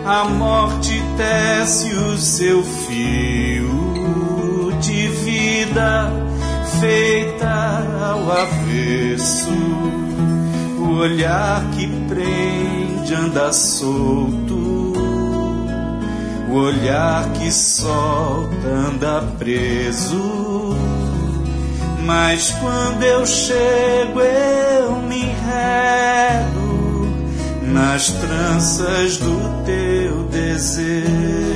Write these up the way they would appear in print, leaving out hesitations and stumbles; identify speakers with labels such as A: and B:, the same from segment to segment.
A: a morte tece o seu fio de vida, feita ao avesso. O olhar que prende anda solto, o olhar que solta anda preso. Mas quando eu chego eu me enredo nas tranças do teu desejo.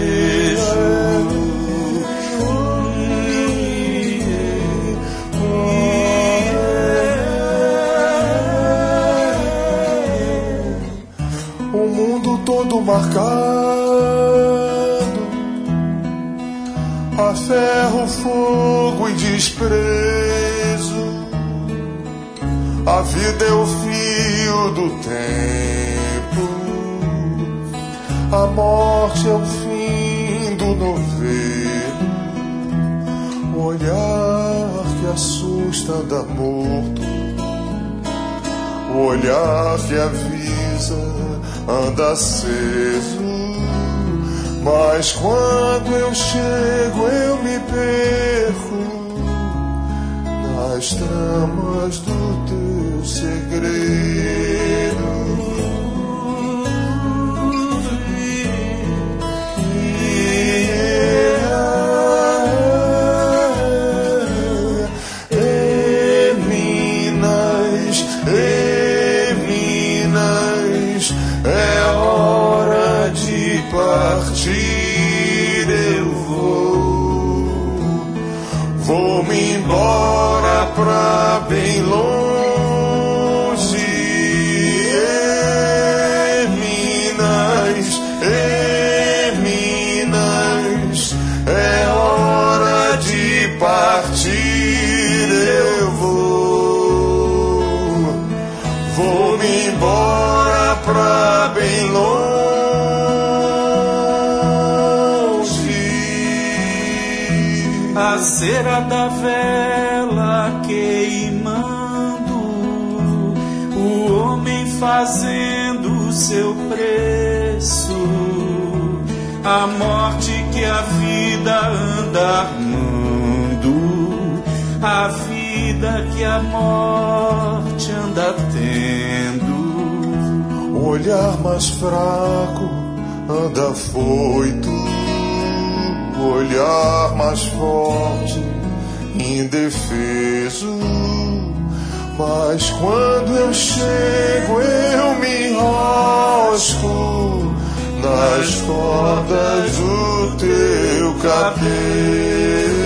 B: O mundo todo marcado a ferro, fogo e desprezo. A vida é o fio do tempo, a morte é o fim do novelo. O olhar que assusta anda morto, o olhar que avisa anda aceso. Mas quando eu chego eu me perco nas tramas do teu segredo. Minas, é hora de partir, eu vou-me embora pra bem longe. Minas, é hora de partir, eu vou-me embora pra bem longe.
A: A cera da vela queimando, o homem fazendo o seu preço, a morte que a vida anda armando, a vida que a morte anda tendo.
B: O olhar mais fraco anda foito, o olhar mais forte indefeso. Mas quando eu chego eu me enrosco nas cordas do teu cabelo.